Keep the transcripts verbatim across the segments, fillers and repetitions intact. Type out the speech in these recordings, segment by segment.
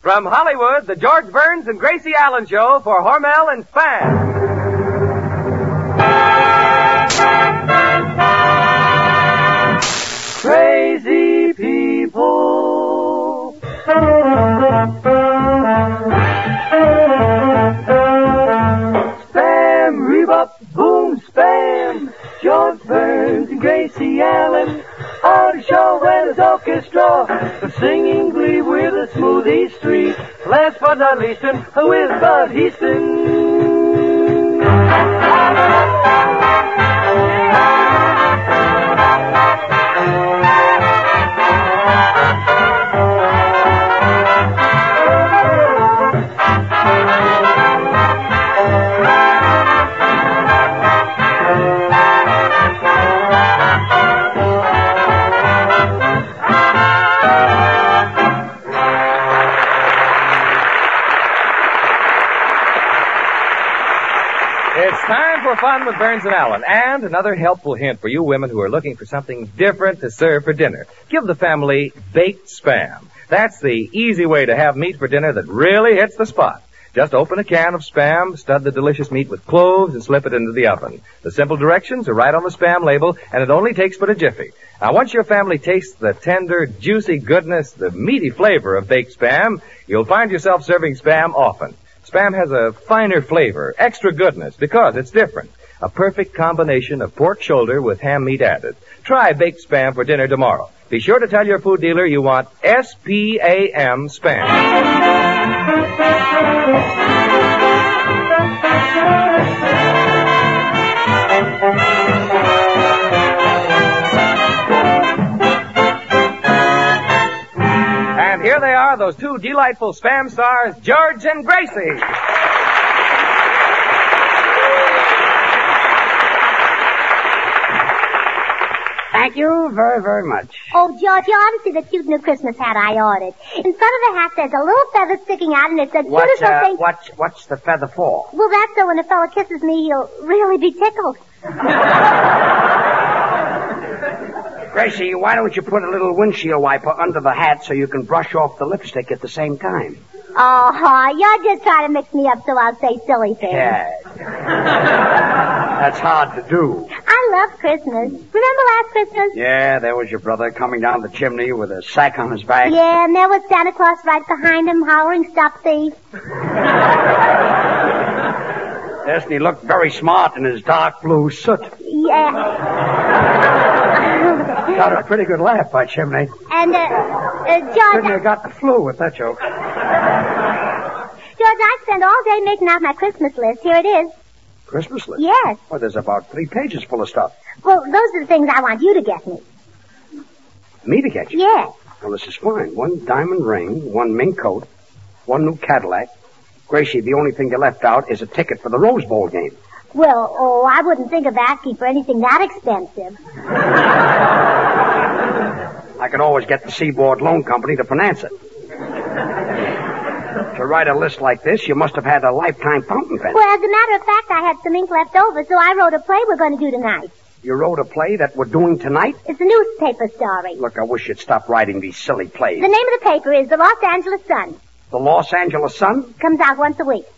From Hollywood, the George Burns and Gracie Allen Show for Hormel and Spam. Crazy people. Spam, rebop, boom, spam. George Burns and Gracie Allen on the show where there's orchestra, the singing glee with a smoothie street. Last but not least, with Bud Heaston. Time for fun with Burns and Allen. And another helpful hint for you women who are looking for something different to serve for dinner. Give the family baked Spam. That's the easy way to have meat for dinner that really hits the spot. Just open a can of Spam, stud the delicious meat with cloves, and slip it into the oven. The simple directions are right on the Spam label, and it only takes but a jiffy. Now, once your family tastes the tender, juicy goodness, the meaty flavor of baked Spam, you'll find yourself serving Spam often. Spam has a finer flavor, extra goodness, because it's different. A perfect combination of pork shoulder with ham meat added. Try baked Spam for dinner tomorrow. Be sure to tell your food dealer you want S P A M Spam. And here they are, those two delightful Spam stars, George and Gracie. Thank you very, very much. Oh, George, you ought to see the cute new Christmas hat I ordered. In front of the hat, there's a little feather sticking out, and it's a What's, beautiful uh, thing. What's, what's the feather for? Well, that's so when a fellow kisses me, he'll really be tickled. Gracie, why don't you put a little windshield wiper under the hat so you can brush off the lipstick at the same time? Oh, you're just trying to mix me up so I'll say silly things. Yeah. That's hard to do. I love Christmas. Remember last Christmas? Yeah, there was your brother coming down the chimney with a sack on his back. Yeah, and there was Santa Claus right behind him, hollering, "Stop thief." Yes, and he looked very smart in his dark blue soot. Yeah. Got a pretty good laugh by Chimney. And, uh, uh George... Couldn't have got the flu with that joke. George, I spent all day making out my Christmas list. Here it is. Christmas list? Yes. Well, there's about three pages full of stuff. Well, those are the things I want you to get me. Me to get you? Yes. Well, this is fine. One diamond ring, one mink coat, one new Cadillac. Gracie, the only thing you left out is a ticket for the Rose Bowl game. Well, oh, I wouldn't think of asking for anything that expensive. I could always get the Seaboard Loan Company to finance it. To write a list like this, you must have had a lifetime fountain pen. Well, as a matter of fact, I had some ink left over, so I wrote a play we're going to do tonight. You wrote a play that we're doing tonight? It's a newspaper story. Look, I wish you'd stop writing these silly plays. The name of the paper is the Los Angeles Sun. The Los Angeles Sun? Comes out once a week.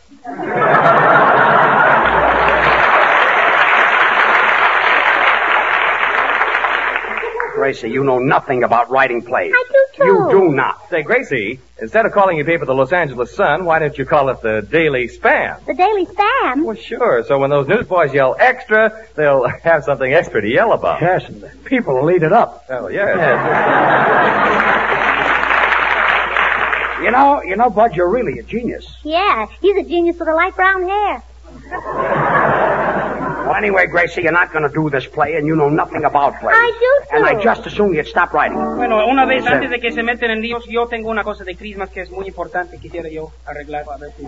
Gracie, you know nothing about writing plays. I do, too. You do not. Say, Gracie, instead of calling your paper the Los Angeles Sun, why don't you call it the Daily Spam? The Daily Spam? Well, sure. So when those newsboys yell extra, they'll have something extra to yell about. Yes, and the people will eat it up. Oh, yes. You know, you know, Bud, you're really a genius. Yeah, he's a genius with a light brown hair. Well, anyway, Gracie, you're not going to do this play, and you know nothing about plays. I do, too. And I just assume you'd stop writing. Bueno, una vez Sí. antes de que se meten en líos, yo tengo una cosa de Christmas que es muy importante. Quisiera yo arreglar. A ver si...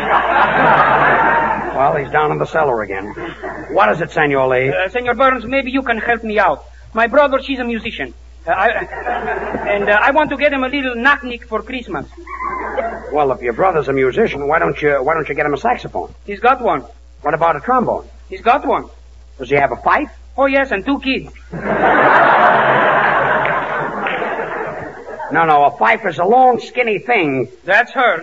Well, he's down in the cellar again. What is it, Senor Lee? Uh, Senor Burns, maybe you can help me out. My brother, she's a musician. Uh, I, and uh, I want to get him a little knock-knick for Christmas. Well, if your brother's a musician, why don't you why don't you get him a saxophone? He's got one. What about a trombone? He's got one. Does he have a fife? Oh, yes, and two kids. No, no, a fifer's a long, skinny thing. That's her.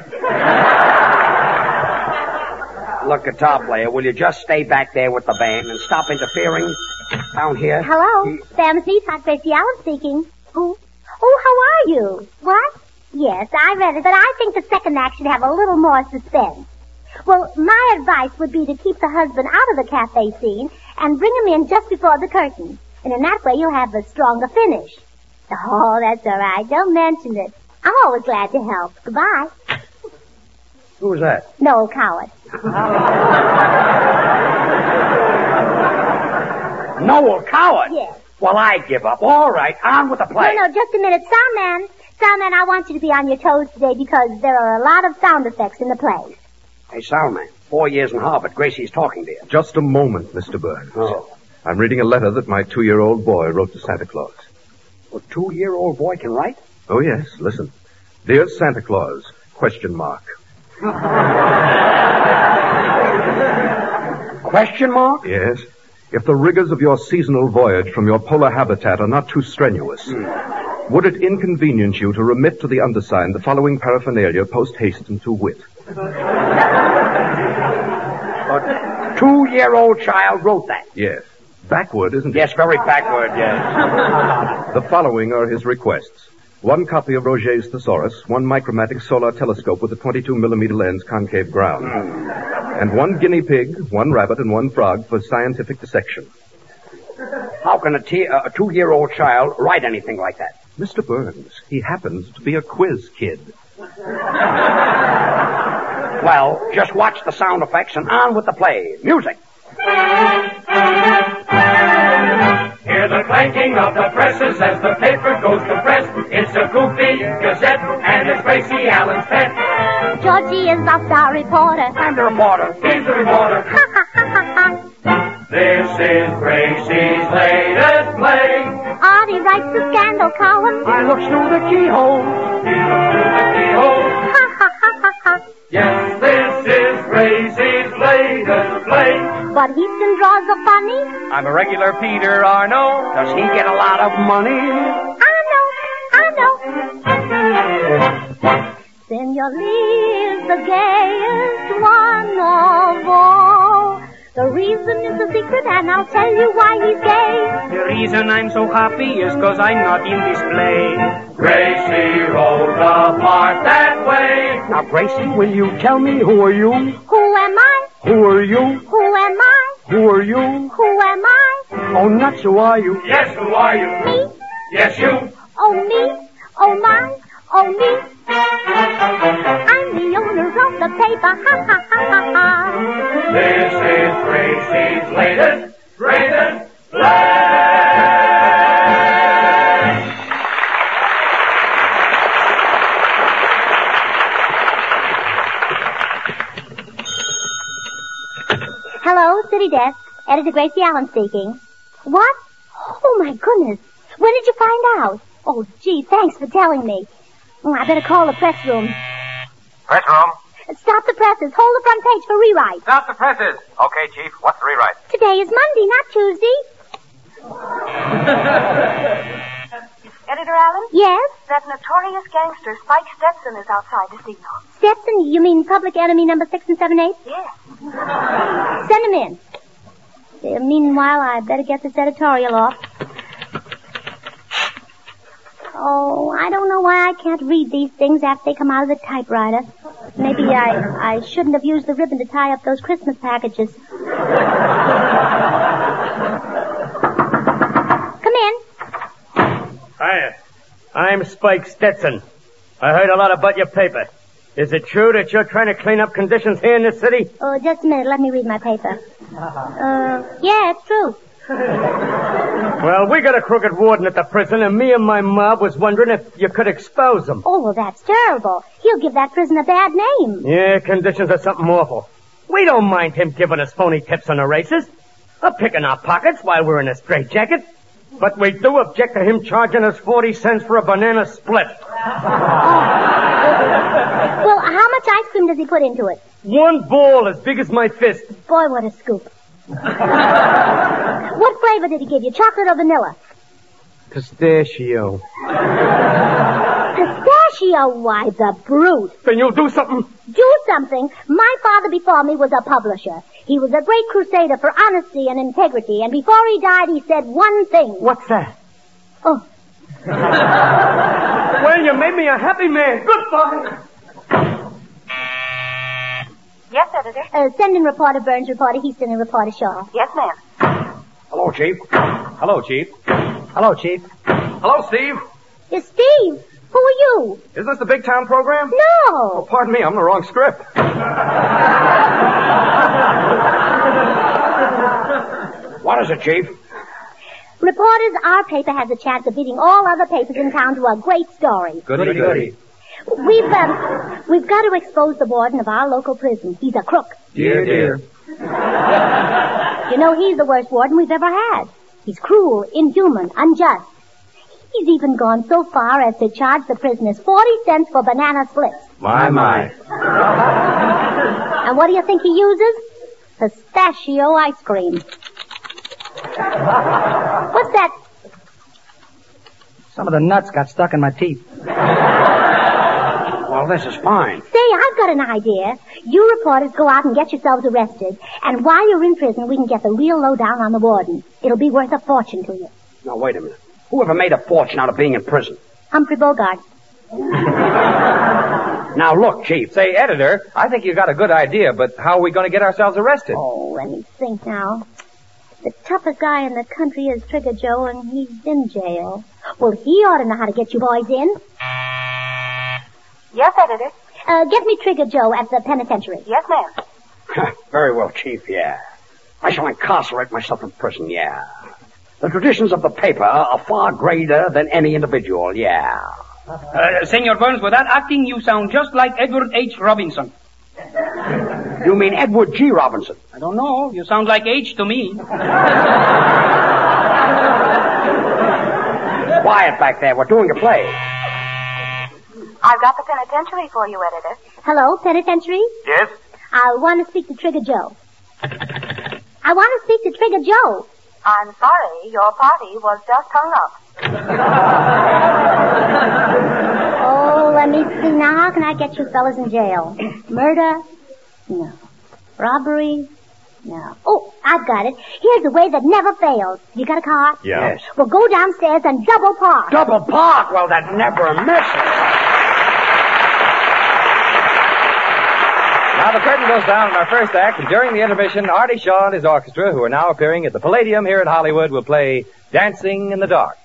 Look, guitar player, will you just stay back there with the band and stop interfering down here? Hello. Sam's sweetheart, Gracie Allen speaking. Who? Oh, how are you? What? Yes, I read it, but I think the second act should have a little more suspense. Well, my advice would be to keep the husband out of the cafe scene and bring him in just before the curtain. And in that way, you'll have a stronger finish. Oh, that's all right. Don't mention it. I'm always glad to help. Goodbye. Who was that? Noel Coward. Noel Coward? Yes. Well, I give up. All right, on with the play. No, no, just a minute. Soundman. Soundman, I want you to be on your toes today because there are a lot of sound effects in the play. Hey, Soundman, four years in Harvard. Gracie's talking to you. Just a moment, Mister Burns. Oh. I'm reading a letter that my two-year-old boy wrote to Santa Claus. A two-year-old boy can write? Oh, yes, listen. Dear Santa Claus, question mark. Question mark? Yes. If the rigors of your seasonal voyage from your polar habitat are not too strenuous, Hmm. would it inconvenience you to remit to the undersigned the following paraphernalia post haste and to wit? A two-year-old child wrote that. Yes. Backward, isn't it? Yes, very backward, yes. The following are his requests. One copy of Roget's Thesaurus, one micromatic solar telescope with a twenty-two millimeter lens concave ground, Mm. and one guinea pig, one rabbit, and one frog for scientific dissection. How can a, t- a two-year-old child write anything like that? Mister Burns, he happens to be a quiz kid. Well, just watch the sound effects and on with the play. Music. Hear the clanking of the presses as the paper goes to press. It's a goofy Gazette, and it's Gracie Allen's pet. Georgie is our star reporter. And the reporter. He's the reporter. Ha ha ha ha ha. This is Gracie's latest play. Artie writes the scandal column. I look through the keyhole. He looks through the keyhole. Ha ha ha ha ha. Yes, this is Gracie's latest play. But Houston draws the funny. I'm a regular Peter Arno. Does he get a lot of money? I know, I know. Senor Lee is the gayest one of all. The reason is a secret, and I'll tell you why he's gay. The reason I'm so happy is 'cause I'm not in this play. Gracie wrote the part that way. Now, Gracie, will you tell me who are you? Who am I? Who are you? Who am I? Who are you? Who am I? Oh, nuts, who are you? Yes, who are you? Me? Yes, you. Oh, me? Oh, my? Oh, me? I'm the owner of the paper. Ha, ha, ha, ha, ha. This is Gracie's latest, greatest play. Hello, City Desk. Editor Gracie Allen speaking. What? Oh, my goodness. When did you find out? Oh, gee, thanks for telling me. Oh, I better call the press room. Press room. Stop the presses. Hold the front page for rewrite. Stop the presses. Okay, Chief. What's the rewrite? Today is Monday, not Tuesday. Editor Allen? Yes? That notorious gangster, Spike Stetson, is outside this evening. Stetson, you mean public enemy number six and seven eight? Yes. Send him in. Uh, meanwhile, I better get this editorial off. Oh, I don't know why I can't read these things after they come out of the typewriter. Maybe I, I shouldn't have used the ribbon to tie up those Christmas packages. Come in. Hiya. I'm Spike Stetson. I heard a lot about your paper. Is it true that you're trying to clean up conditions here in this city? Oh, just a minute. Let me read my paper. Uh, yeah, it's true. Well, we got a crooked warden at the prison, and me and my mob was wondering if you could expose him. Oh, well, that's terrible. He'll give that prison a bad name. Yeah, conditions are something awful. We don't mind him giving us phony tips on the races, or picking our pockets while we're in a straitjacket. But we do object to him charging us forty cents for a banana split. Well, how much ice cream does he put into it? One ball as big as my fist. Boy, what a scoop. What flavor did he give you, chocolate or vanilla? Pistachio. Pistachio, why, the brute. Then you'll do something? Do something? My father before me was a publisher. He was a great crusader for honesty and integrity, and before he died, he said one thing. What's that? Oh. Well, you made me a happy man. Goodbye. Yes, Editor. Uh, send in reporter Burns, reporter Houston, and reporter Shaw. Yes, ma'am. Hello, Chief. Hello, Chief. Hello, Chief. Hello, Steve. It's Steve. Who are you? Is this the Big Town program? No. Oh, pardon me, I'm in the wrong script. What is it, Chief? Reporters, our paper has a chance of beating all other papers in town to a great story. Goody, goody. We've, um, we've got to expose the warden of our local prison. He's a crook. Dear, dear. You know, he's the worst warden we've ever had. He's cruel, inhuman, unjust. He's even gone so far as to charge the prisoners forty cents for banana splits. My, my. And what do you think he uses? Pistachio ice cream. What's that? Some of the nuts got stuck in my teeth. Well, this is fine. Say, I've got an idea. You reporters go out and get yourselves arrested. And while you're in prison, we can get the real lowdown on the warden. It'll be worth a fortune to you. Now, wait a minute. Who ever made a fortune out of being in prison? Humphrey Bogart. Now, look, Chief. Say, editor, I think you got a good idea, but how are we going to get ourselves arrested? Oh, let me think now. The toughest guy in the country is Trigger Joe, and he's in jail. Well, he ought to know how to get you boys in. Yes, Editor. Uh, get me Trigger Joe at the penitentiary. Yes, ma'am. Very well, Chief, yeah. I shall incarcerate myself in prison, yeah. The traditions of the paper are far greater than any individual, yeah. Uh, Senor Burns, with that acting, you sound just like Edward H. Robinson. You mean Edward G. Robinson? I don't know. You sound like H to me. Quiet back there. We're doing a play. I've got the penitentiary for you, Editor. Hello, penitentiary? Yes? I want to speak to Trigger Joe. I want to speak to Trigger Joe. I'm sorry, your party was just hung up. Oh, let me see. Now, how can I get you fellas in jail? Murder? No. Robbery? No. Oh, I've got it. Here's a way that never fails. You got a car? Yeah. Yes. Well, go downstairs and double park. Double park? Well, that never misses. Now the curtain goes down in our first act, and during the intermission, Artie Shaw and his orchestra, who are now appearing at the Palladium here in Hollywood, will play Dancing in the Dark.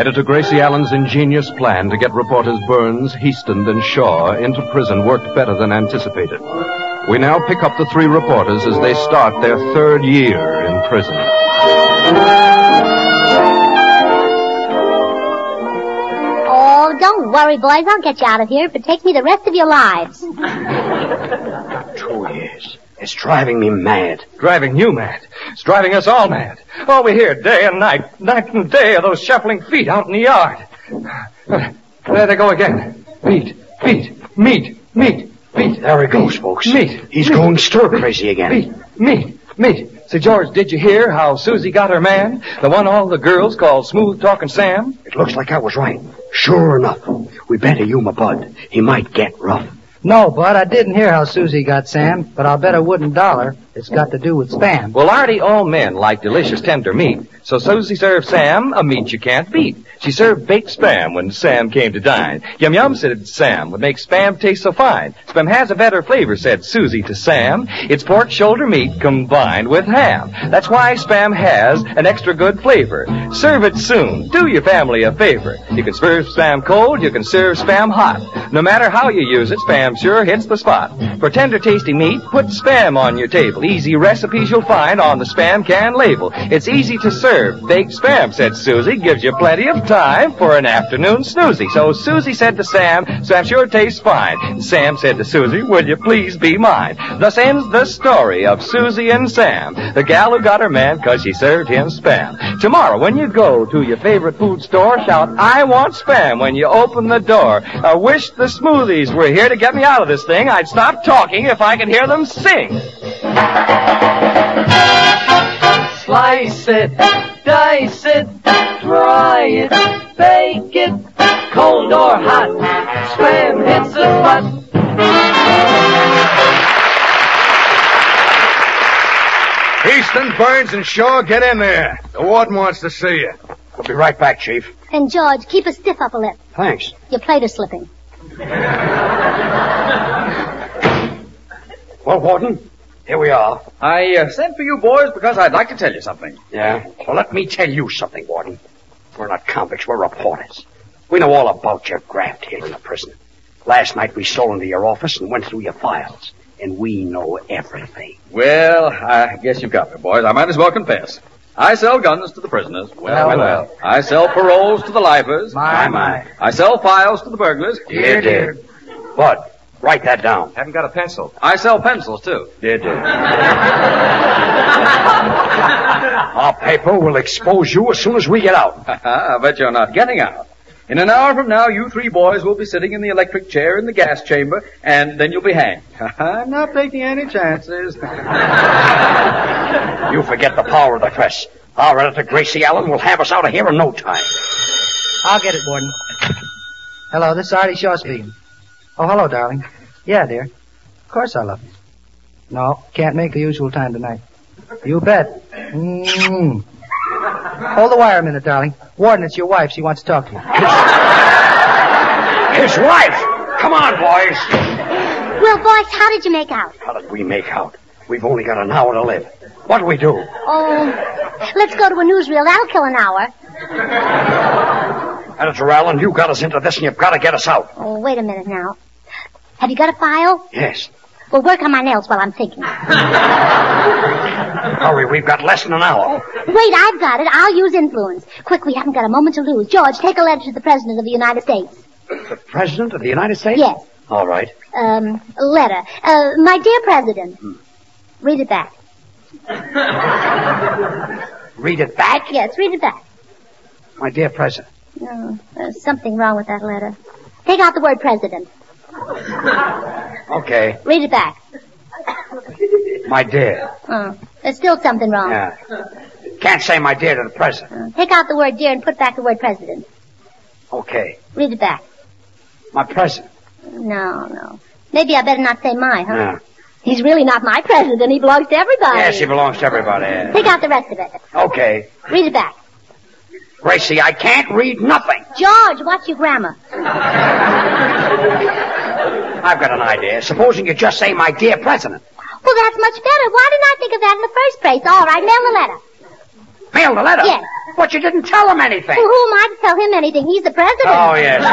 Editor Gracie Allen's ingenious plan to get reporters Burns, Heaston, and Shaw into prison worked better than anticipated. We now pick up the three reporters as they start their third year in prison. Oh, don't worry, boys. I'll get you out of here if it takes me the rest of your lives. Two years. It's driving me mad. Driving you mad. It's driving us all mad. All we hear day and night, night and day, are those shuffling feet out in the yard. There they go again. Feet, feet, meat, meat, feet. There he goes, folks. Meat. He's meat, going stir crazy again. Meat, meat, meat. Say, George, did you hear how Susie got her man? The one all the girls call Smooth Talking Sam? It looks like I was right. Sure enough. We better humor Bud. He might get rough. No, Bud, I didn't hear how Susie got Sam, but I'll bet a wooden dollar it's got to do with Spam. Well, Artie, all men like delicious tender meat. So Susie served Sam a meat you can't beat. She served baked Spam when Sam came to dine. Yum Yum said Sam would make Spam taste so fine. Spam has a better flavor, said Susie to Sam. It's pork shoulder meat combined with ham. That's why Spam has an extra good flavor. Serve it soon. Do your family a favor. You can serve Spam cold, you can serve Spam hot. No matter how you use it, Spam sure hits the spot. For tender, tasty meat, put Spam on your table. Easy recipes you'll find on the Spam can label. It's easy to serve. Baked Spam, said Susie, gives you plenty of time for an afternoon snoozy. So Susie said to Sam, Spam sure tastes fine. Sam said to Susie, will you please be mine? Thus ends the story of Susie and Sam, the gal who got her man because she served him Spam. Tomorrow, when you go to your favorite food store, shout, I want Spam when you open the door. I wish the smoothies were here to get me out of this thing. I'd stop talking if I could hear them sing. Slice it, dice it, fry it, bake it, cold or hot, Spam hits the spot. Easton, Burns, and Shaw, get in there. The warden wants to see you. We'll be right back, Chief. And George, keep a stiff upper lip. Thanks. Your plate is slipping. Well, Warden, here we are. I uh, sent for you boys because I'd like to tell you something. Yeah? Well, let me tell you something, Warden. We're not convicts, we're reporters. We know all about your graft here in the prison. Last night we stole into your office and went through your files. And we know everything. Well, I guess you've got me, boys. I might as well confess. I sell guns to the prisoners. Well, well, well. I sell paroles to the lifers. My, my. I sell files to the burglars. Dear, dear. Bud, write that down. Haven't got a pencil. I sell pencils, too. Dear, dear. Our paper will expose you as soon as we get out. I bet you're not getting out. In an hour from now, you three boys will be sitting in the electric chair in the gas chamber, and then you'll be hanged. I'm not taking any chances. You forget the power of the press. Our editor, Gracie Allen, will have us out of here in no time. I'll get it, Warden. Hello, this is Artie Shaw speaking. Oh, hello, darling. Yeah, dear. Of course I love you. No, can't make the usual time tonight. You bet. Mm. Hold the wire a minute, darling. Warden, it's your wife. She wants to talk to you. His wife! Come on, boys. Well, boys, how did you make out? How did we make out? We've only got an hour to live. What do we do? Oh, let's go to a newsreel. That'll kill an hour. Editor Allen, you got us into this and you've got to get us out. Oh, wait a minute now. Have you got a file? Yes. Well, work on my nails while I'm thinking. Hurry, we've got less than an hour. Wait, I've got it. I'll use influence. Quick, we haven't got a moment to lose. George, take a letter to the President of the United States. The President of the United States? Yes. All right. Um, a letter. Uh, my dear President. Hmm. Read it back. Read it back? Yes, read it back. My dear President. No, there's something wrong with that letter. Take out the word President. Okay. Read it back. My dear. Oh, there's still something wrong. Yeah. Can't say my dear to the President. Uh, take out the word dear and put back the word President. Okay. Read it back. My President. No, no. Maybe I better not say my, huh? Yeah. He's really not my president. He belongs to everybody. Yes, he belongs to everybody. Yeah. Take out the rest of it. Okay. Read it back. Gracie, I can't read nothing. George, watch your grammar. I've got an idea. Supposing you just say, my dear President. Well, that's much better. Why didn't I think of that in the first place? All right, mail the letter. Mail the letter? Yes. But you didn't tell him anything. Well, who am I to tell him anything? He's the president. Oh, yes.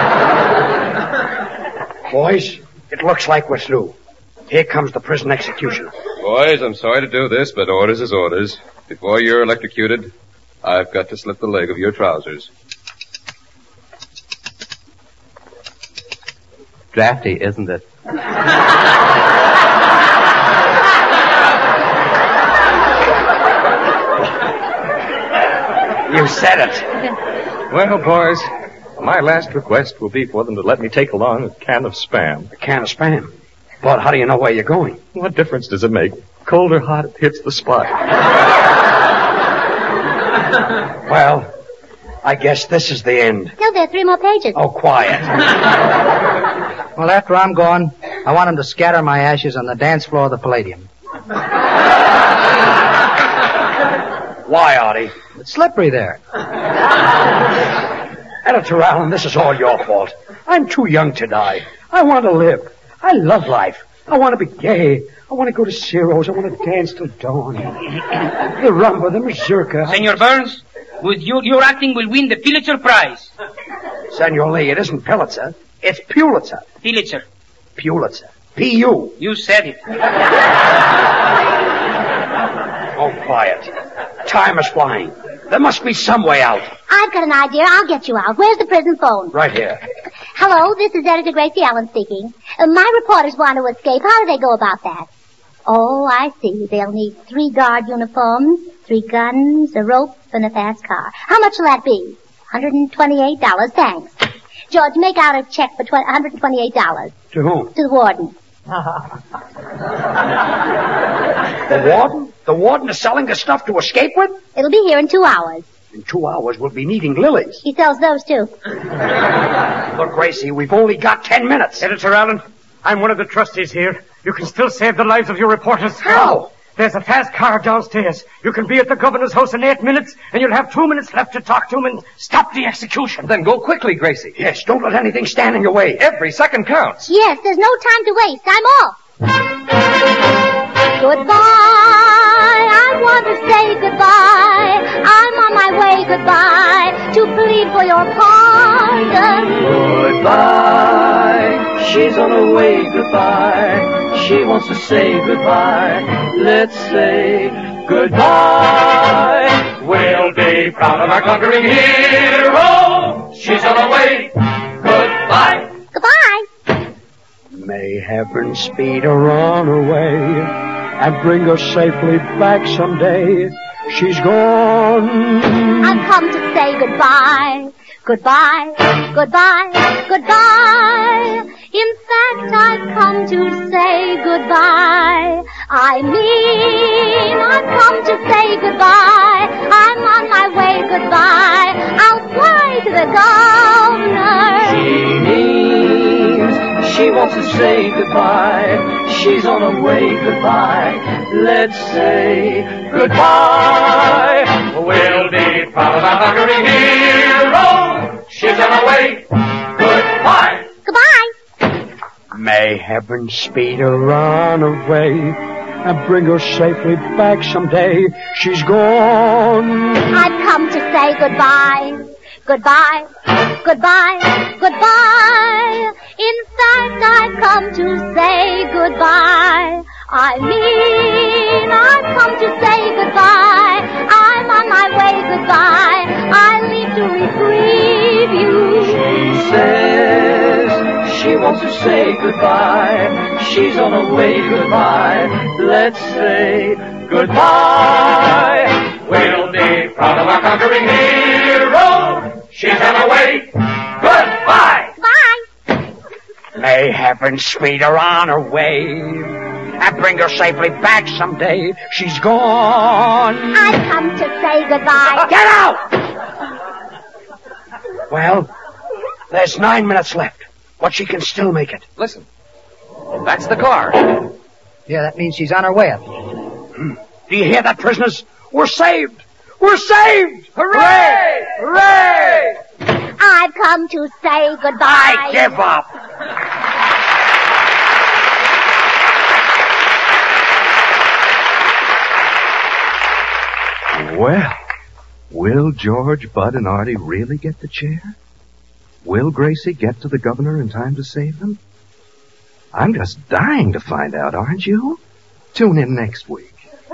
Boys, it looks like we're through. Here comes the prison executioner. Boys, I'm sorry to do this, but orders is orders. Before you're electrocuted, I've got to slip the leg of your trousers. Drafty, isn't it? You said it. Well, boys, my last request will be for them to let me take along a can of Spam. A can of Spam? But how do you know where you're going? What difference does it make? Cold or hot, it hits the spot. Well, I guess this is the end. No, there are three more pages. Oh, quiet. Well, after I'm gone, I want him to scatter my ashes on the dance floor of the Palladium. Why, Artie? It's slippery there. Editor Allen, this is all your fault. I'm too young to die. I want to live. I love life. I want to be gay. I want to go to Ciro's. I want to dance till dawn. The rumba, the mazurka. Senor Burns, with you, your acting will win the Pulitzer Prize. Senor Lee, it isn't Pulitzer. It's Pulitzer. Pulitzer. Pulitzer. P U. You said it. Oh, quiet. Time is flying. There must be some way out. I've got an idea. I'll get you out. Where's the prison phone? Right here. Hello, this is Editor Gracie Allen speaking. Uh, my reporters want to escape. How do they go about that? Oh, I see. They'll need three guard uniforms, three guns, a rope, and a fast car. How much will that be? one hundred twenty-eight dollars. Thanks. George, make out a check for one hundred twenty-eight dollars. To whom? To the warden. The warden? The warden is selling the stuff to escape with? It'll be here in two hours. In two hours, we'll be needing lilies. He sells those, too. Look, Gracie, we've only got ten minutes. Editor Allen, I'm one of the trustees here. You can still save the lives of your reporters. How? There's a fast car downstairs. You can be at the governor's house in eight minutes, and you'll have two minutes left to talk to him and stop the execution. Then go quickly, Gracie. Yes, don't let anything stand in your way. Every second counts. Yes, there's no time to waste. I'm off. Goodbye. I want to say goodbye. I'm on my way, goodbye, to plead for your pardon. Goodbye. She's on her way, goodbye. She wants to say goodbye. Let's say goodbye. We'll be proud of our conquering hero. She's on her way. Goodbye. Goodbye. May heaven speed her on her way and bring her safely back someday. She's gone. I've come to say goodbye. Goodbye, goodbye, goodbye. In fact, I've come to say goodbye. I mean, I've come to say goodbye. I'm on my way, goodbye. I'll fly to the governor. She means she wants to say goodbye. She's on her way, goodbye. Let's say goodbye. We'll be proud of our conquering hero. She's on her way. Goodbye. Goodbye. May heaven speed her on her way and bring her safely back someday. She's gone. I've come to say goodbye. Goodbye, goodbye, goodbye. In fact, I've come to say goodbye. I mean, I've come to say goodbye. I'm on my way, goodbye. I leave to reprieve you. She says she wants to say goodbye. She's on her way, goodbye. Let's say goodbye. We'll be proud of our conquering hero. She's on her way. Goodbye. Bye. May heaven speed her on her way and bring her safely back someday. She's gone. I've come to say goodbye. Get out! Well, there's nine minutes left, but she can still make it. Listen. That's the car. Yeah, that means she's on her way up. Hmm. Do you hear that, prisoners? We're saved! We're saved! Hooray! Hooray! I've come to say goodbye. I give up. Well, Will George, Bud, and Artie really get the chair? Will Gracie get to the governor in time to save them? I'm just dying to find out, aren't you? Tune in next week.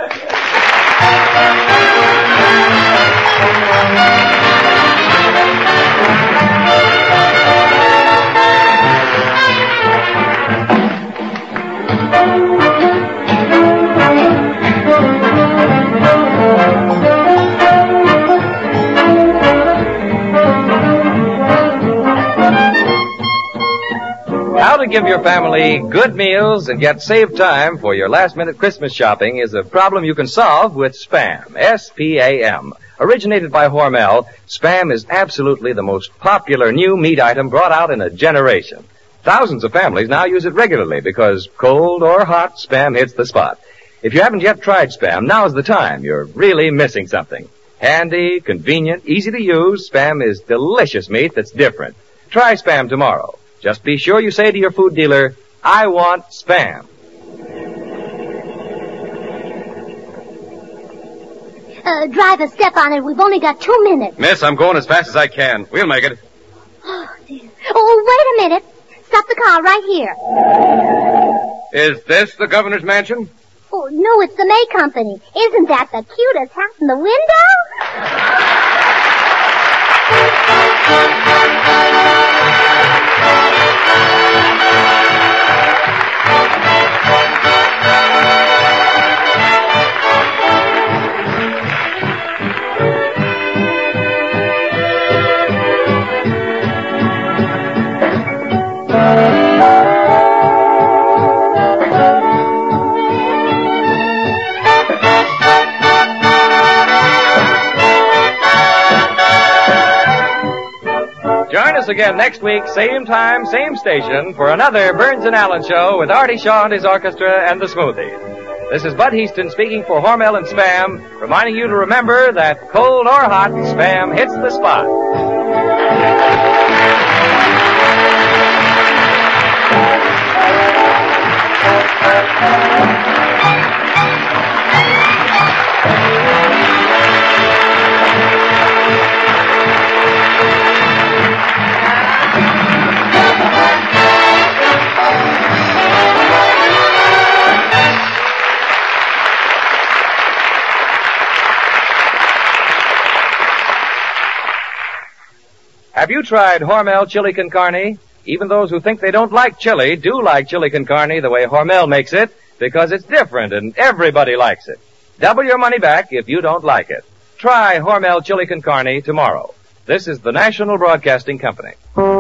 How to give your family good meals and yet save time for your last-minute Christmas shopping is a problem you can solve with Spam. S P A M. Originated by Hormel, Spam is absolutely the most popular new meat item brought out in a generation. Thousands of families now use it regularly because cold or hot, Spam hits the spot. If you haven't yet tried Spam, now's the time. You're really missing something. Handy, convenient, easy to use, Spam is delicious meat that's different. Try Spam tomorrow. Just be sure you say to your food dealer, I want Spam. Uh, driver, step on it. We've only got two minutes. Miss, I'm going as fast as I can. We'll make it. Oh, dear. Oh, wait a minute. Stop the car right here. Is this the governor's mansion? Oh, no, it's the May Company. Isn't that the cutest house in the window? Join us again next week, same time, same station, for another Burns and Allen show with Artie Shaw and his orchestra and the Smoothies. This is Bud Heaston speaking for Hormel and Spam, reminding you to remember that cold or hot, Spam hits the spot. Have you tried Hormel chili con carne? Even those who think they don't like chili do like chili con carne the way Hormel makes it because it's different and everybody likes it. Double your money back if you don't like it. Try Hormel chili con carne tomorrow. This is the National Broadcasting Company.